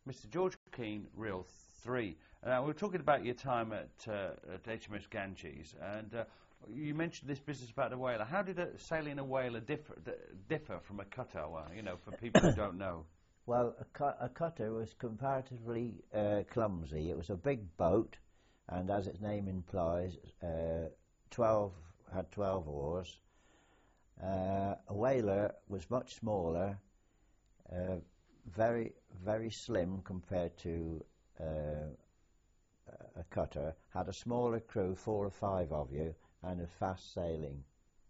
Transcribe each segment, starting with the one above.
Mr. George Keane, Reel 3. Now, we were talking about your time at HMS Ganges, and you mentioned this business about a whaler. How did sailing a whaler differ from a cutter, well, you know, for people who don't know? Well, a cutter was comparatively clumsy. It was a big boat, and as its name implies, 12 oars. A whaler was much smaller, very, very slim compared to a cutter, had a smaller crew, 4 or 5 of you, and a fast sailing.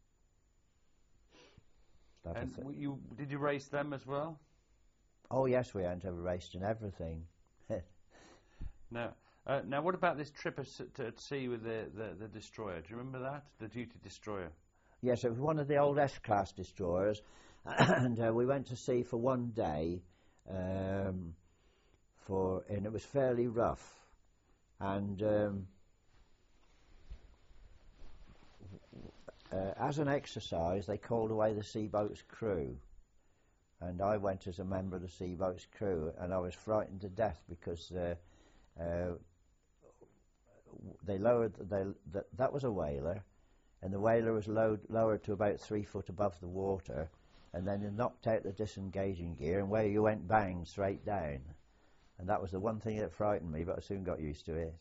And did you race them as well? Oh yes, we had to race and everything. Now, what about this trip at sea with the destroyer? Do you remember that, the Duty Destroyer? Yes, it was one of the old S-class destroyers, and we went to sea for one day, and it was fairly rough, and as an exercise, they called away the sea-boat's crew, and I went as a member of the sea-boat's crew, and I was frightened to death because they lowered that was a whaler, and the whaler was lowered to about 3 foot above the water, and then they knocked out the disengaging gear, and where you went bang straight down, and that was the one thing that frightened me, but I soon got used to it.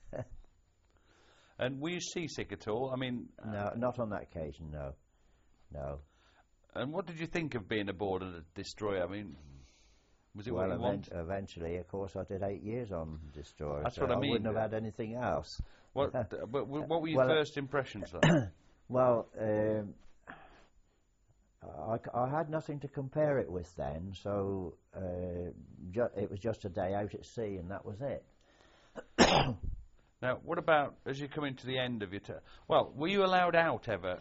And were you seasick at all? I mean, no, not on that occasion. No. And what did you think of being aboard a destroyer? I mean, was it what you wanted? Eventually, of course, I did 8 years on destroyer. That's so what I mean. I wouldn't have had anything else. What were your first impressions like? Well, I had nothing to compare it with then, so it was just a day out at sea, and that was it. Now, what about as you come into the end of your term? Well, were you allowed out ever?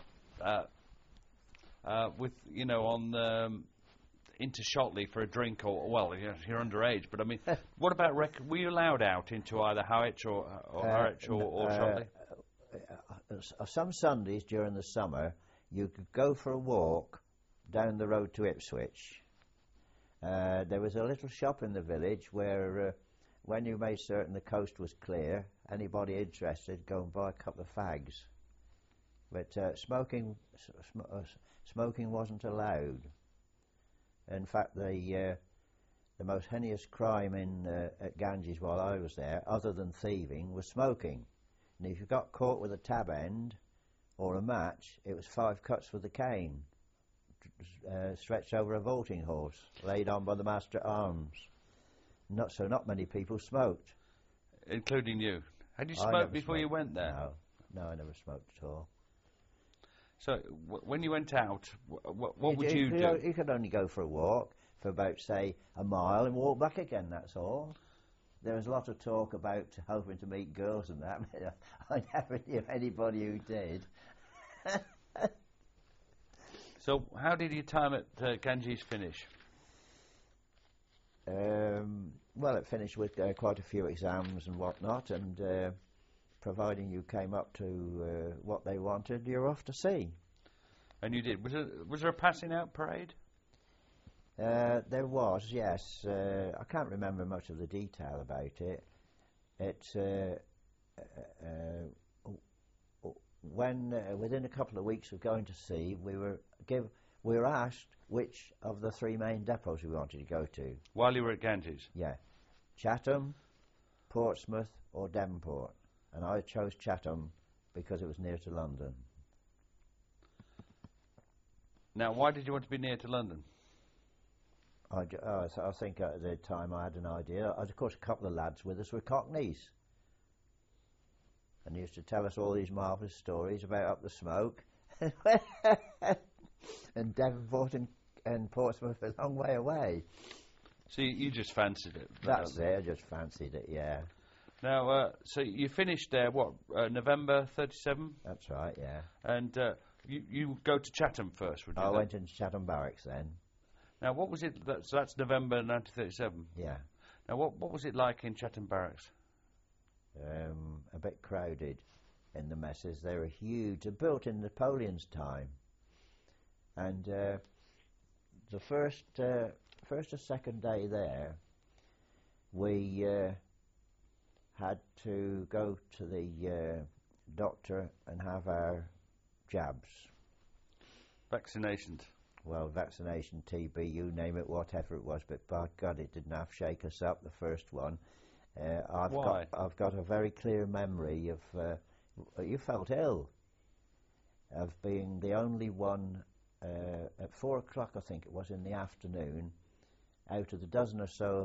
With on into Shotley for a drink, or well, you're underage, but I mean, what about were you allowed out into either Harwich or Harwich or Shotley? Some Sundays during the summer, you could go for a walk down the road to Ipswich. There was a little shop in the village where, when you made certain the coast was clear, anybody interested go and buy a couple of fags. But smoking wasn't allowed. In fact, the most heinous crime at Ganges while I was there, other than thieving, was smoking. And if you got caught with a tab end or a match, it was 5 cuts with a cane, stretched over a vaulting horse, laid on by the master at arms. Not many people smoked, including you. Had you smoked before you went there? No, I never smoked at all. So when you went out, what would you do? You could only go for a walk for about, say, a mile and walk back again, that's all. There was a lot of talk about hoping to meet girls and that. I never knew anybody who did. So how did your time at Ganges finish? Well, it finished with quite a few exams and whatnot, and providing you came up to what they wanted, you're off to sea. And you did. Was there a passing out parade? There was, yes. I can't remember much of the detail about it. When within a couple of weeks of going to sea, we were asked which of the 3 main depots we wanted to go to. While you were at Ganges? Yeah. Chatham, Portsmouth or Devonport. And I chose Chatham because it was near to London. Now, why did you want to be near to London? I think at the time I had an idea. Of course, a couple of lads with us were Cockneys. And used to tell us all these marvellous stories about up the smoke. And Devonport and Portsmouth a long way away. So you just fancied it? That's it, I just fancied it, yeah. Now, so you finished there, November 37? That's right, yeah. And you go to Chatham first, would you? I went into Chatham Barracks then. Now, what was it, so that's November 1937? Yeah. Now, what was it like in Chatham Barracks? A bit crowded in the messes. They were huge. They're built in Napoleon's time. And the first or second day there, we had to go to the doctor and have our jabs. Vaccinations. Well, vaccination, TB, you name it, whatever it was, but by God, it didn't half shake us up, the first one. Why? I've got a very clear memory of, you felt ill, of being the only one at 4 o'clock, I think it was, in the afternoon, out of the dozen or so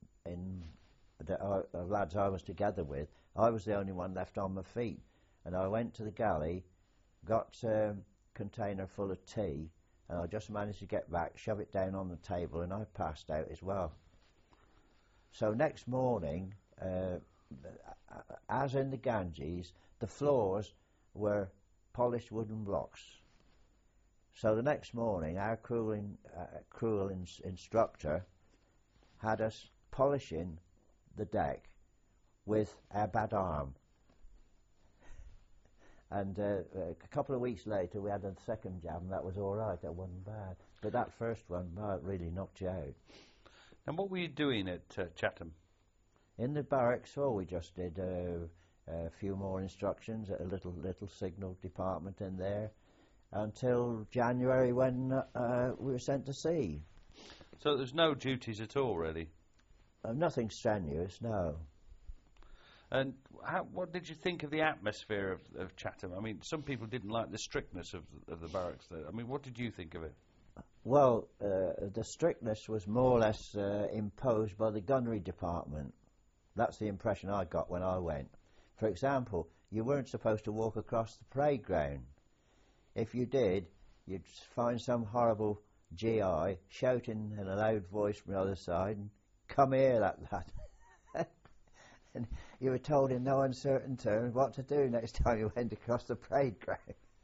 of lads I was together with, I was the only one left on my feet. And I went to the galley, got a container full of tea, and I just managed to get back, shove it down on the table, and I passed out as well. So next morning, as in the Ganges, the floors were polished wooden blocks. So the next morning, our cruel instructor had us polishing the deck with our bad arm. And a couple of weeks later, we had a second jab, and that was all right. That wasn't bad. But that first one, it really knocked you out. And what were you doing at Chatham? In the barracks, we just did a few more instructions at a little signal department in there until January when we were sent to sea. So there's no duties at all, really? Nothing strenuous, no. And what did you think of the atmosphere of Chatham? I mean, some people didn't like the strictness of the barracks there. I mean, what did you think of it? Well, the strictness was more or less imposed by the gunnery department. That's the impression I got when I went. For example, you weren't supposed to walk across the parade ground. If you did, you'd find some horrible GI shouting in a loud voice from the other side, "Come here, that." And you were told in no uncertain terms what to do next time you went across the parade ground.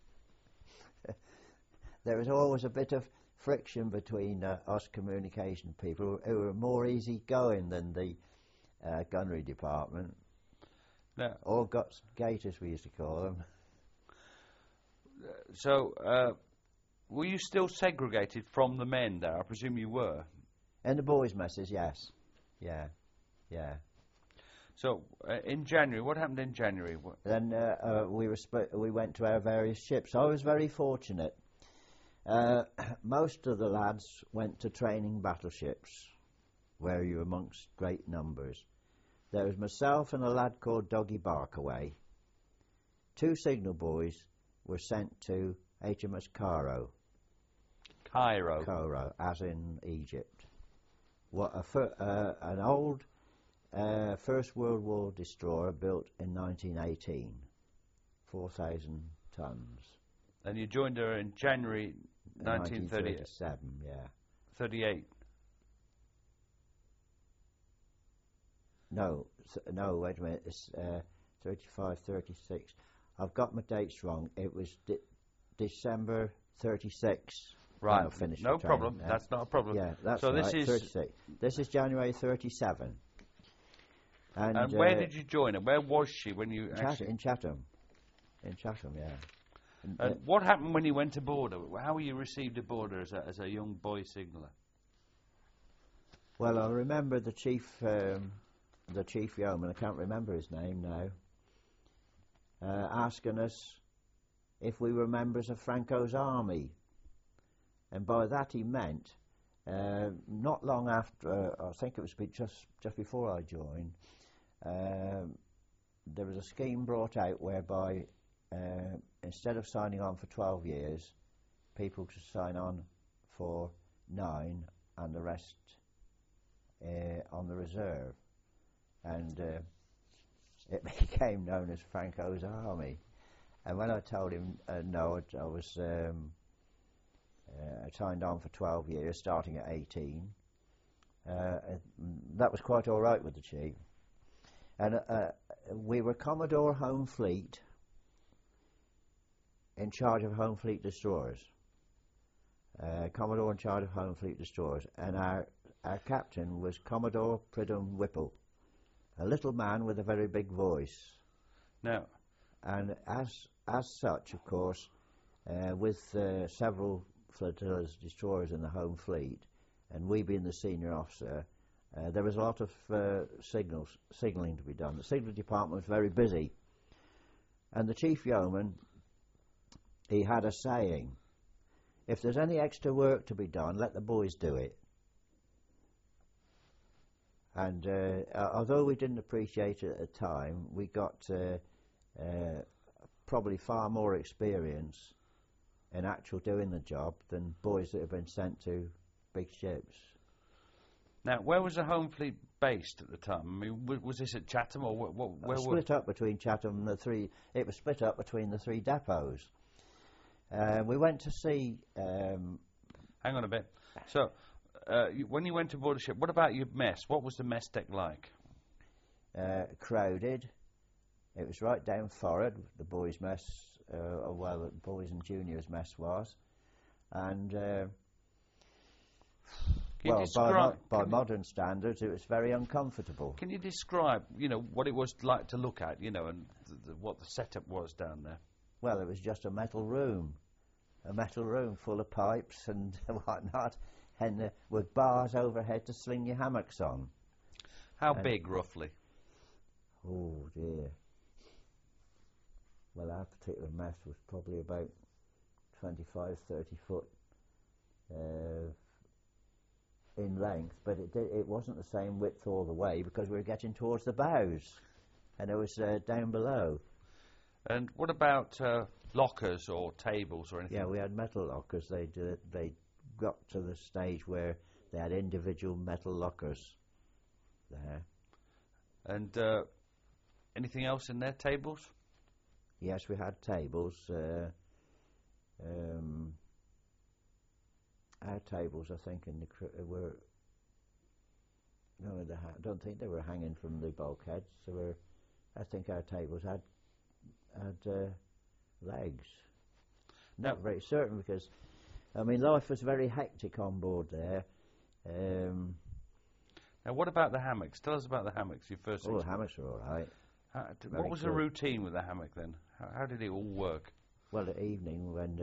There was always a bit of friction between us communication people who were more easygoing than the gunnery department. No. All guts gators, we used to call them. So, were you still segregated from the men there? I presume you were. In the boys' messes, yes. Yeah. So, in January, what happened in January? Then we went to our various ships. I was very fortunate. Most of the lads went to training battleships, where you were amongst great numbers. There was myself and a lad called Doggy Barkaway. 2 signal boys were sent to HMS Cairo. Cairo, as in Egypt. An old First World War destroyer built in 1918, 4,000 tons. And you joined her in January 1937, yeah. 38. No, wait a minute. It's 35, 36. I've got my dates wrong. It was December 36. Right. No problem. Yeah. That's not a problem. Yeah, that's so right. This is 36. This is January 37. And where did you join her? Where was she when you actually... In Chatham. In Chatham, yeah. And what happened when you went aboard her? How were you received aboard her as a young boy signaller? Well, I remember the chief yeoman, I can't remember his name now, asking us if we were members of Franco's army. And by that he meant, not long after, I think it was just before I joined, there was a scheme brought out whereby instead of signing on for 12 years, people could sign on for 9 and the rest on the reserve. And it became known as Franco's Army. And when I told him no, I was signed on for 12 years, starting at 18, that was quite all right with the chief. And we were Commodore Home Fleet, in charge of Home Fleet destroyers. Commodore in charge of Home Fleet destroyers. And our captain was Commodore Pridham Whipple, a little man with a very big voice. No. And as such, of course, with several flotillas destroyers in the Home Fleet, and we being the senior officer, there was a lot of signalling to be done. The signal department was very busy, and the chief yeoman, he had a saying: if there's any extra work to be done, let the boys do it. And although we didn't appreciate it at the time, we got probably far more experience in actual doing the job than boys that have been sent to big ships. Now, where was the Home Fleet based at the time? I mean, was this at Chatham, or where was it? Split up between Chatham and the three. It was split up between the three depots. We went to see. Hang on a bit. So, when you went aboard a ship, what about your mess? What was the mess deck like? Crowded. It was right down forward. The boys' mess, the boys and juniors' mess was, and. By modern standards, it was very uncomfortable. Can you describe, what it was like to look at, and what the setup was down there? Well, it was just a metal room full of pipes and whatnot, and with bars overhead to sling your hammocks on. How big, roughly? Oh, dear. Well, our particular mess was probably about 25, 30 foot in length, but it wasn't the same width all the way because we were getting towards the bows, and it was down below. And what about lockers or tables or anything? Yeah, we had metal lockers. They got to the stage where they had individual metal lockers there. And anything else in there? Tables? Yes, we had tables. Our tables, I think, were no, I don't think they were hanging from the bulkheads. I think our tables had legs. Not very certain because, life was very hectic on board there. Now, what about the hammocks? Tell us about the hammocks. Your first. The hammocks were all right. What was the routine with the hammock then? How did it all work? Well, at evening when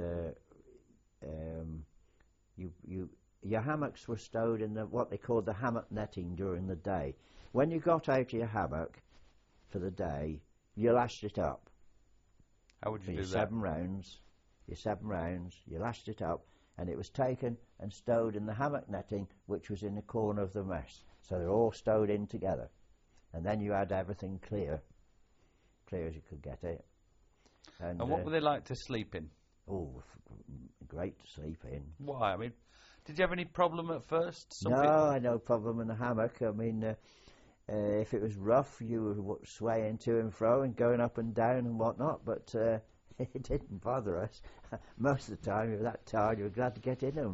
your hammocks were stowed in what they called the hammock netting during the day. When you got out of your hammock for the day, you lashed it up. How would you do that? Your 7 rounds, you lashed it up, and it was taken and stowed in the hammock netting, which was in the corner of the mess. So they're all stowed in together. And then you had everything clear as you could get it. And what were they like to sleep in? Oh, great to sleep in. Why? Did you have any problem at first? No, I had no problem in the hammock. If it was rough, you were swaying to and fro and going up and down and whatnot, but it didn't bother us. Most of the time, you were that tired, you were glad to get in them.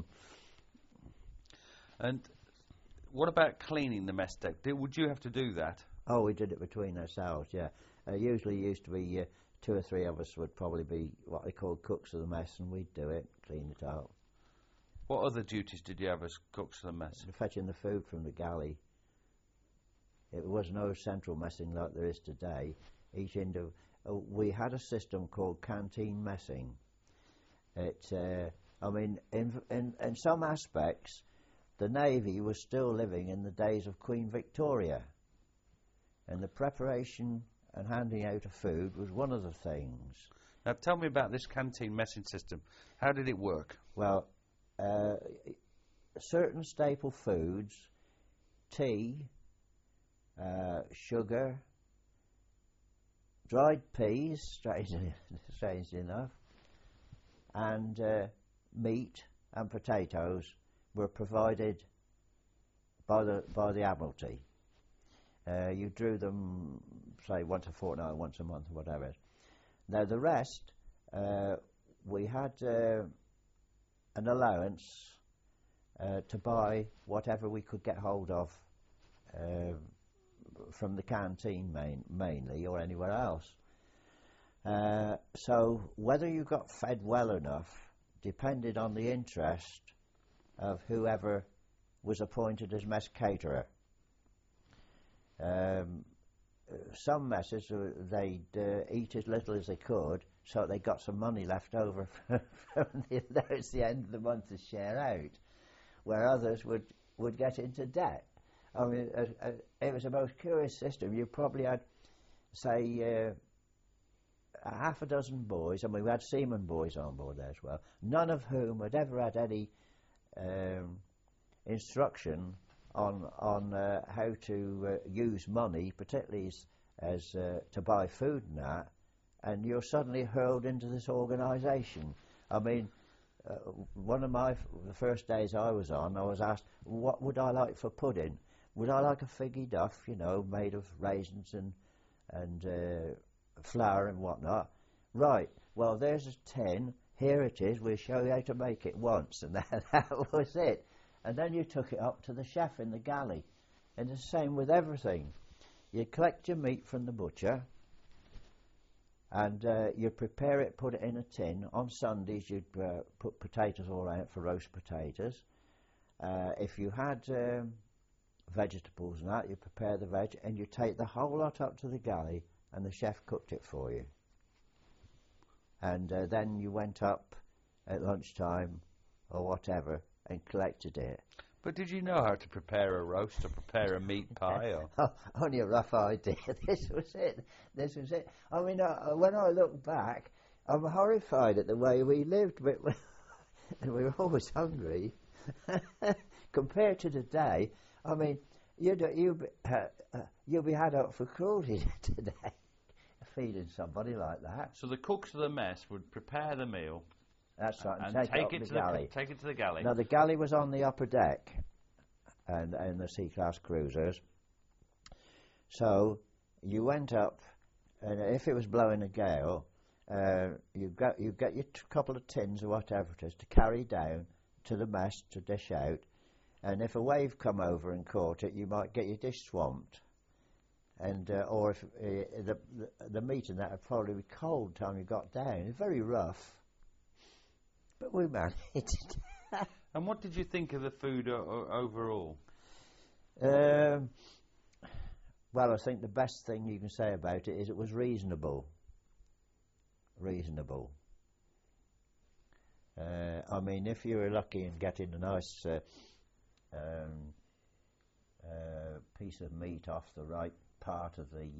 And what about cleaning the mess deck? Would you have to do that? Oh, we did it between ourselves, yeah. Usually used to be 2 or 3 of us would probably be what they called cooks of the mess, and we'd do it, clean it out. What other duties did you have as cooks of the mess? Fetching the food from the galley. It was no central messing like there is today. We had a system called canteen messing. In some aspects, the Navy was still living in the days of Queen Victoria, and the preparation and handing out of food was one of the things. Now tell me about this canteen messing system. How did it work? Well, certain staple foods, tea, sugar, dried peas, strangely enough, and meat and potatoes were provided by the Admiralty. You drew them, say, once a fortnight, once a month, or whatever. Now the rest, we had an allowance to buy whatever we could get hold of from the canteen mainly, or anywhere else. So whether you got fed well enough depended on the interest of whoever was appointed as mess caterer. Some messes, they'd eat as little as they could, so they got some money left over from the end of the month to share out, where others would get into debt. I mean, it was a most curious system. You probably had, say, a half a dozen boys, and we had seaman boys on board there as well, none of whom had ever had any instruction on how to use money, particularly as to buy food and that, and you're suddenly hurled into this organisation. I mean, one of the first days I was on, I was asked, what would I like for pudding? Would I like a figgy duff, you know, made of raisins and flour and whatnot? Right, well, there's a tin, here it is, we'll show you how to make it once, and that was it. And then you took it up to the chef in the galley, and the same with everything. You collect your meat from the butcher, and you prepare it, put it in a tin. On Sundays you'd put potatoes all around for roast potatoes. If you had vegetables and that, you prepare the veg, and you take the whole lot up to the galley, and the chef cooked it for you. And then you went up at lunchtime or whatever and collected it. But did you know how to prepare a roast or prepare a meat pie? Or? Only a rough idea. This was it. I mean, when I look back, I'm horrified at the way we lived. But we were always hungry. Compared to today, I mean, you'd be had up for cruelty today, feeding somebody like that. So the cooks of the mess would prepare the meal. That's right, and take it to the galley. Take it to the galley. Now the galley was on the upper deck, and the C-class cruisers. So you went up, and if it was blowing a gale, you get your couple of tins or whatever it is to carry down to the mess to dish out. And if a wave come over and caught it, you might get your dish swamped. And or if the meat and that would probably be cold time you got down. It's very rough. But we managed. And what did you think of the food overall? Well, I think the best thing you can say about it is it was reasonable. Reasonable. I mean, if you were lucky in getting a nice piece of meat off the right part of the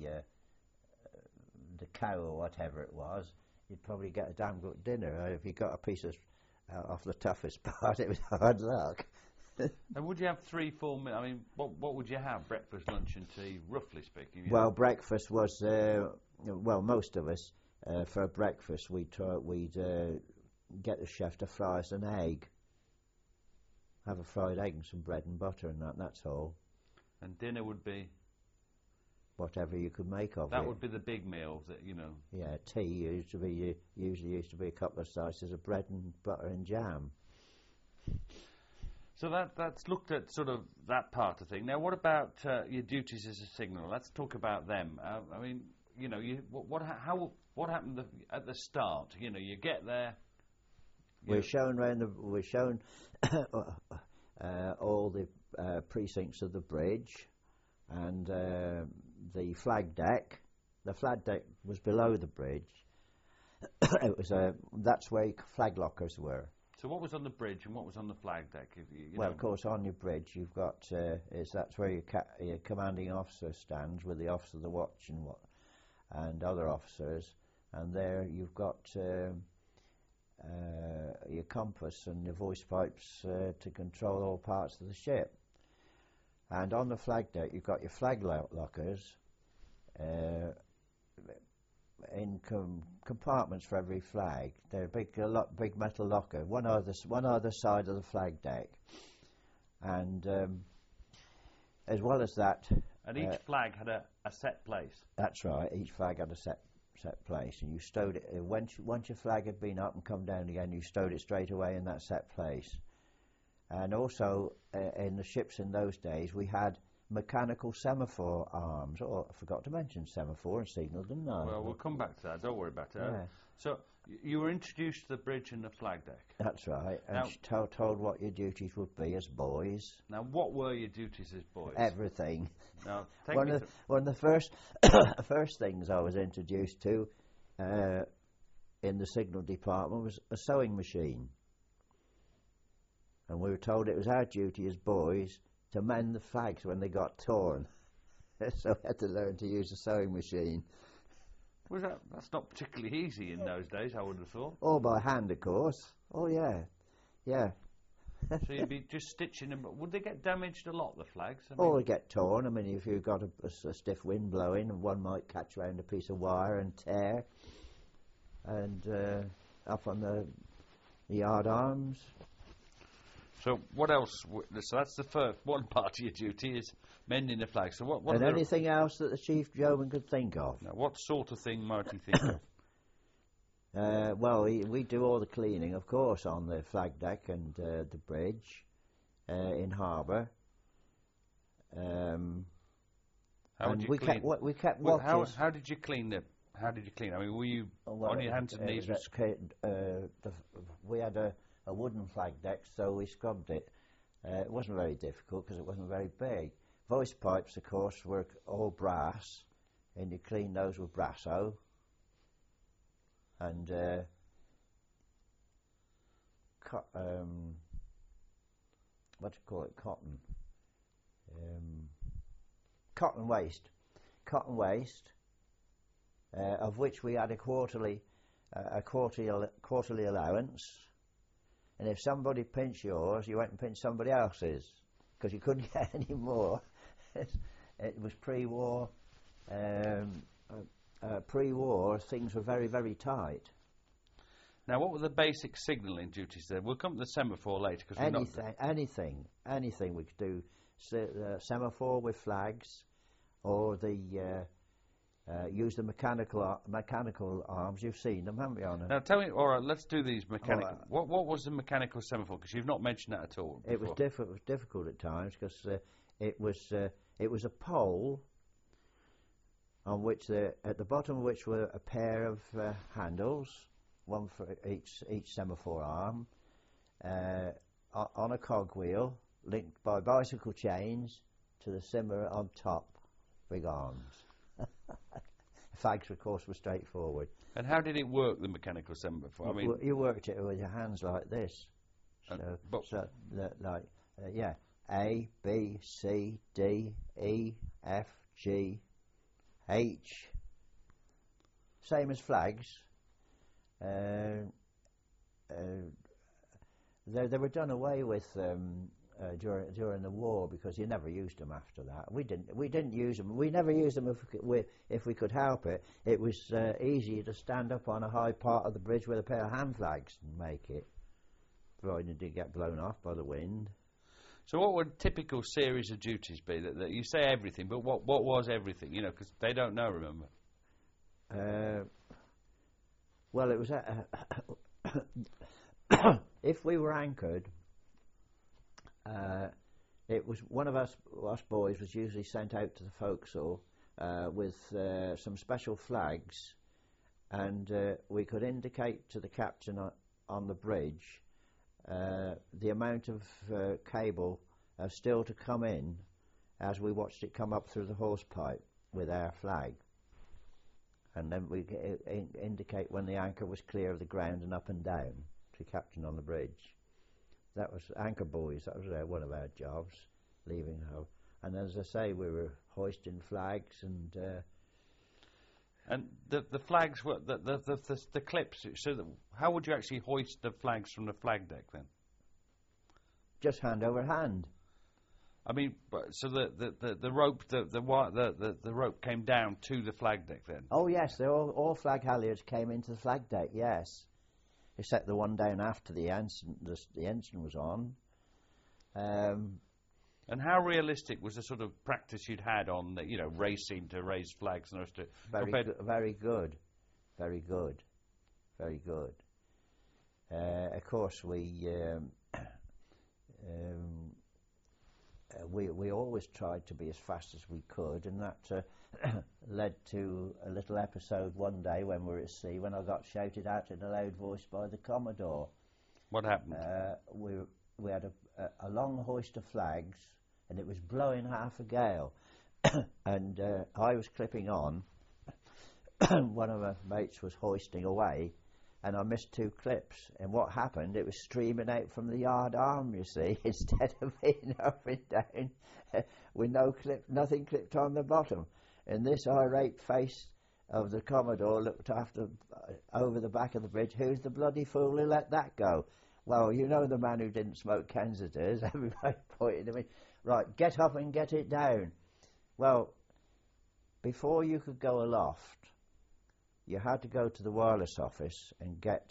cow or whatever it was, you'd probably get a damn good dinner. If you got a piece of off the toughest part, it was hard luck. And would you have 3-4 meals? I mean, what would you have? Breakfast, lunch, and tea, roughly speaking. Well, breakfast was most of us for breakfast we'd get the chef to fry us an egg. Have a fried egg and some bread and butter and that's all. And dinner would be? Whatever you could make of it. That would be the big meal, that you know. Yeah, tea usually used to be a couple of slices of bread and butter and jam. So that's looked at sort of that part of thing. Now, what about your duties as a signal? Let's talk about them. I mean, you know, what happened at the start? You know, you get there. We're shown all the precincts of the bridge and the flag deck. The flag deck was below the bridge. It was that's where flag lockers were. So what was on the bridge and what was on the flag deck? Well, of course, on your bridge you've got that's where your commanding officer stands with the officer of the watch and other officers, and there you've got your compass and your voice pipes to control all parts of the ship. And on the flag deck you've got your flag lockers in compartments for every flag. They're a big metal locker, one either side of the flag deck. And as well as that, and each flag had a set place. That's right. Each flag had a set place, and you stowed it once your flag had been up and come down again. You stowed it straight away in that set place. And also in the ships in those days, we had mechanical semaphore arms. Oh, I forgot to mention semaphore and signal, didn't I? Well, we'll come back to that. Don't worry about it. Yeah. So you were introduced to the bridge and the flag deck. That's right. And told what your duties would be as boys. Now, what were your duties as boys? Everything. Now, one of the first first things I was introduced to in the signal department was a sewing machine. And we were told it was our duty as boys to mend the flags when they got torn. So I had to learn to use a sewing machine. That's not particularly easy in those days, I would have thought. All by hand, of course. Oh, yeah. Yeah. So you'd be just stitching them. Would they get damaged a lot, the flags? Or they get torn. I mean, if you've got a stiff wind blowing, one might catch around a piece of wire and tear. And up on the yard arms. So what else? So that's the first one part of your duty is mending the flags. So what and anything else that the chief yeoman could think of? Now, what sort of thing might he think of? Well, we do all the cleaning, of course, on the flag deck and the bridge in harbour. How would you we clean? we kept watches. How did you clean the? How did you clean? I mean, were you on your hands and knees? We had a wooden flag deck, so we scrubbed it. It wasn't very difficult because it wasn't very big. Voice pipes, of course, were all brass, and you clean those with Brasso. And what do you call it? Cotton waste, of which we had a quarterly allowance. And if somebody pinched yours, you went and pinched somebody else's because you couldn't get any more. It was pre-war. Pre-war, things were very, very tight. Now, what were the basic signalling duties there? We'll come to the semaphore later. Cause anything we could do. Semaphore with flags, or use the mechanical arms. You've seen them, haven't you, Anna? Now, tell me. All right, let's do these mechanical. What was the mechanical semaphore? Because you've not mentioned that at all. It was difficult at times because it was a pole on which at the bottom of which were a pair of handles, one for each semaphore arm, on a cogwheel linked by bicycle chains to the simmer on top, big arms. Flags, of course, were straightforward. And how did it work, the mechanical semaphore? I mean, you worked it with your hands like this. A, B, C, D, E, F, G, H, same as flags. They were done away with during the war because you never used them after that. We didn't use them. We never used them if we could help it. It was easier to stand up on a high part of the bridge with a pair of hand flags and make it, provided it didn't get blown off by the wind. So what would typical series of duties be? That you say everything, but what was everything? You know, because they don't know, remember? Well, it was if we were anchored, it was one of us boys was usually sent out to the forecastle with some special flags, and we could indicate to the captain on the bridge the amount of cable still to come in as we watched it come up through the hose pipe with our flag. And then we indicate when the anchor was clear of the ground and up and down to the captain on the bridge. That was anchor buoys. That was one of our jobs, leaving home. And as I say, we were hoisting flags and the flags were the clips. So how would you actually hoist the flags from the flag deck then? Just hand over hand. I mean, so the rope the rope came down to the flag deck then. Oh yes, all flag halyards came into the flag deck. Yes, except the one down after the ensign was on. And how realistic was the sort of practice you'd had on racing to raise flags and to very good. Of course, we always tried to be as fast as we could, and that led to a little episode one day when we were at sea when I got shouted out in a loud voice by the Commodore. What happened? We had a long hoist of flags, and it was blowing half a gale, and I was clipping on. One of my mates was hoisting away, and I missed 2 clips. And what happened, it was streaming out from the yard arm, you see, instead of being up and down with nothing clipped on the bottom. And this irate face of the Commodore looked after over the back of the bridge. Who's the bloody fool who let that go? Well, you know the man who didn't smoke Kensingtons. Everybody pointed at me. Right, get up and get it down. Well, before you could go aloft, you had to go to the wireless office and get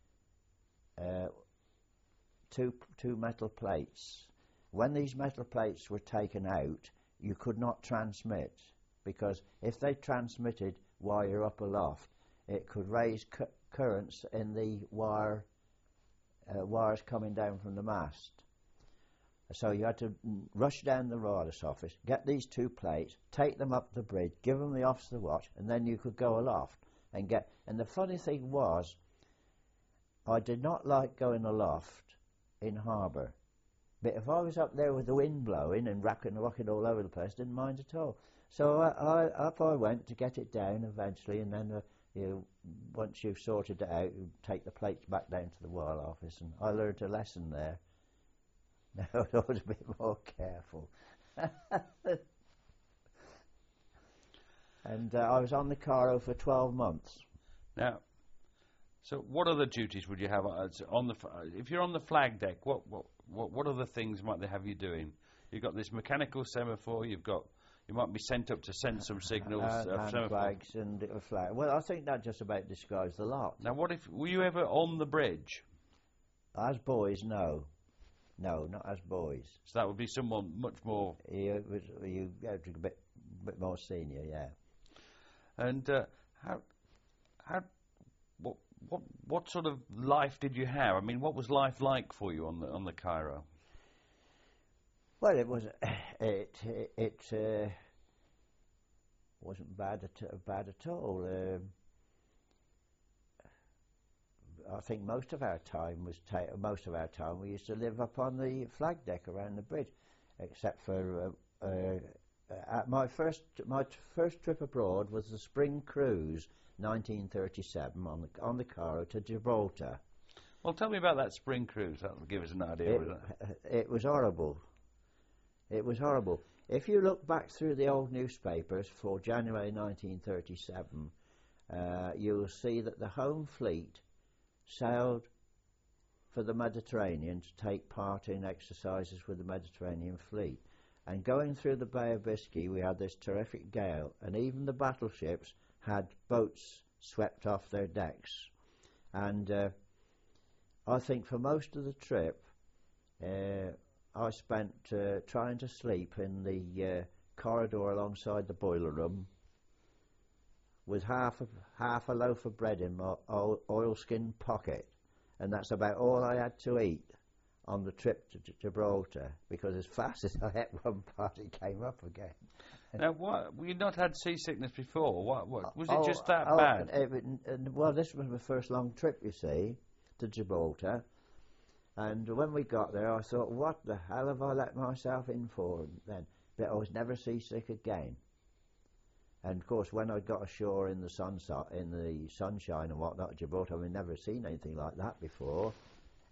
two metal plates. When these metal plates were taken out, you could not transmit, because if they transmitted while you're up aloft, it could raise currents in the wires coming down from the mast. So you had to rush down the wireless office, get these 2 plates, take them up the bridge, give them the officer watch, and then you could go aloft and get. And the funny thing was, I did not like going aloft in harbour, but if I was up there with the wind blowing and rocking all over the place, didn't mind at all. So up I went to get it down eventually, and then once you've sorted it out, you take the plates back down to the wire office, and I learned a lesson there. Now I ought to be more careful. And I was on the Caro for 12 months. Now, so what other duties would you have on the? If you're on the flag deck, what other things might they have you doing? You've got this mechanical semaphore. You might be sent up to send some signals. Hand flags and a flag. Well, I think that just about describes the lot. Now, were you ever on the bridge? As boys, no. No, not as boys. So that would be someone much more. You a bit more senior, yeah. And what sort of life did you have? I mean, what was life like for you on the Cairo? Well, it wasn't bad at all. I think most of our time we used to live up on the flag deck around the bridge, except for my first trip abroad was the spring cruise, 1937, on the Cairo to Gibraltar. Well, tell me about that spring cruise. That will give us an idea. It was horrible. It was horrible. If you look back through the old newspapers for January 1937, you'll see that the home fleet sailed for the Mediterranean to take part in exercises with the Mediterranean fleet. And going through the Bay of Biscay, we had this terrific gale, and even the battleships had boats swept off their decks. And I think for most of the trip, I spent trying to sleep in the corridor alongside the boiler room, with half a loaf of bread in my oilskin pocket, and that's about all I had to eat on the trip to Gibraltar, because as fast as I ate one part, it came up again. Now, you'd not had seasickness before? What was it just that bad? Well, this was my first long trip, you see, to Gibraltar, and when we got there, I thought, what the hell have I let myself in for then? But I was never seasick again. And of course, when I got ashore in the sunshine and whatnot at Gibraltar, I'd never seen anything like that before.